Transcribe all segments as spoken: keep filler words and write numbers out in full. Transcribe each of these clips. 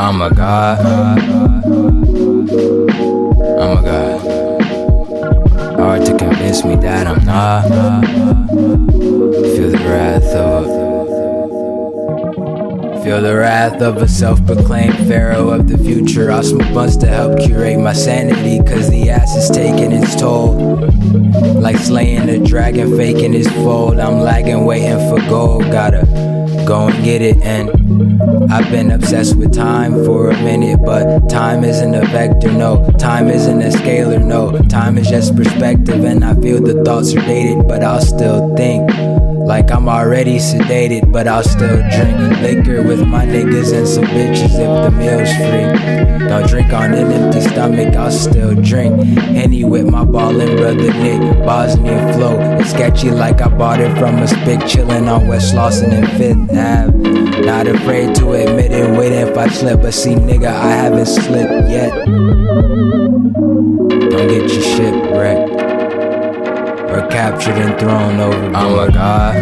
I'm a god. I'm a god. Hard to convince me that I'm not. Feel the wrath of a Feel the wrath of a self-proclaimed pharaoh of the future. I'll smoke blunts to help curate my sanity, cause the ass is taking its toll. Like slaying a dragon, faking his fold. I'm lagging, waiting for gold. Gotta go and get it. And I've been obsessed with time for a minute, but time isn't a vector, no. Time isn't a scalar, no. Time is just perspective, and I feel the thoughts are dated, but I'll still think like I'm already sedated, but I'll still drink liquor with my niggas and some bitches if the meal's free. Don't drink on an empty stomach, I'll still drink Henny with my ballin' brother Nick. Bosnian flow, it's sketchy like I bought it from a spick. Chillin' on West Lawson and Fifth Ave. Not afraid to admit it, waiting if I slip. But see nigga, I haven't slipped yet. Don't get your shit wrecked or captured and thrown overboard. I'm a god.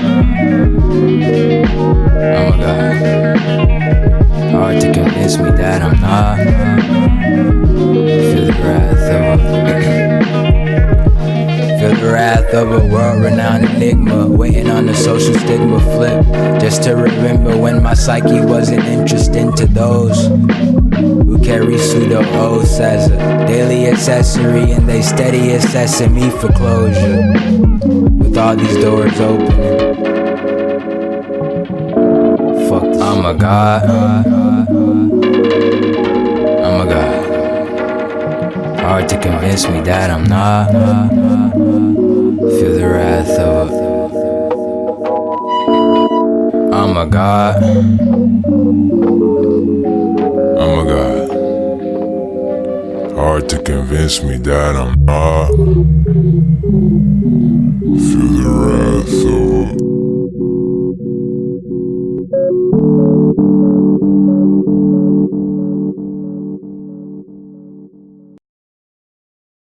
I'm a god. Hard to convince me that I'm not. Feel the wrath of a Feel the wrath of a world-renowned enigma, waiting on the social stigma flip, just to remember when my psyche wasn't interesting to those who carry pseudo oaths as a daily accessory, and they steady assessing me for closure. With all these doors opening, fuck, I'm a god. I'm a god. Hard to convince me that I'm not. Feel the wrath of a I'm a god. I'm a god. Hard to convince me that I'm not. Feel the wrath of a